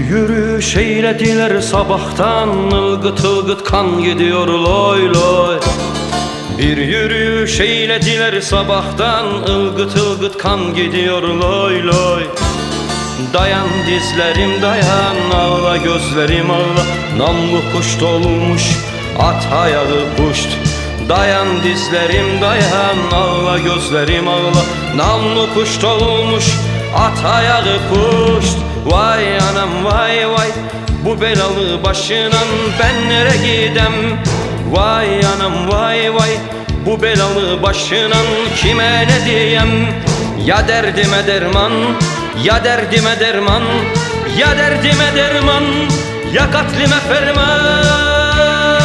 yürüyüş eylediler sabahtan, ılgıt ılgıt kan gidiyor loy loy. Bir yürüyüş eylediler sabahtan, ılgıt ılgıt kan gidiyor loy loy. Dayan dizlerim dayan, ağla gözlerim ağla, namlu kuş dolmuş at ayağı puşt. Dayan dizlerim dayan, ağla gözlerim ağla, namlu kuş dolmuş at ayağı puşt. Vay anam vay vay, bu belalı başınan ben nere gidem? Vay anam vay vay, bu belalı başınan kime ne diyem? Ya derdime derman, ya derdime derman, ya derdime derman, ya katlime ferman.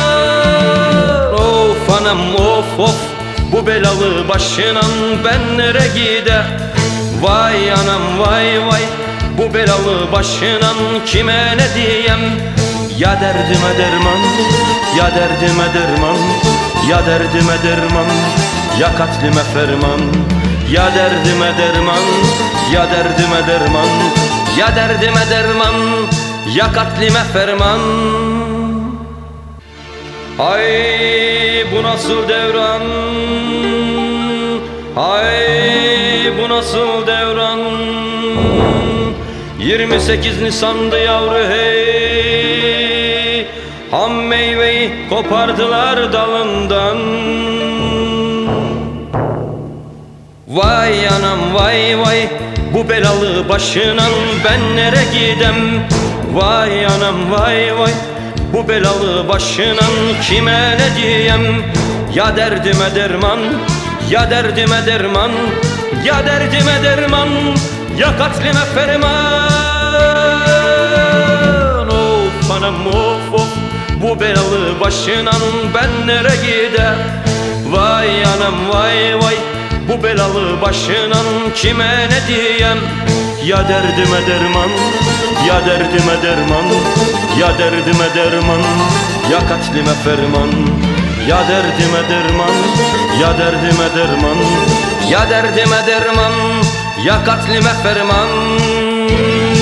Of anam of of, bu belalı başınan ben nere gider? Vay anam vay vay, bu belalı başınan kime ne diyem? Ya derdime derman, ya derdime derman, ya derdime derman, ya katlime ferman. Ya derdime derman, ya derdime derman, ya derdime derman, ya katlime ferman. Ay bu nasıl devran, ay bu nasıl devran. 28 Nisan'dı yavru hey, ham meyveyi kopardılar dalından. Vay anam vay vay, bu belalı başınan ben nere gidem? Vay anam vay vay, bu belalı başınan kime ne diyem? Ya derdime derman, ya derdime derman, ya derdime derman, ya katlime ferman. Of anam of of, bu belalı başınan ben nere gider? Vay anam vay vay, bu belalı başınan kime ne diyem? Ya derdime derman, ya derdime derman, ya derdime derman, ya katlime ferman. Ya derdime derman, ya derdime derman, ya derdime derman, ya katlime ferman.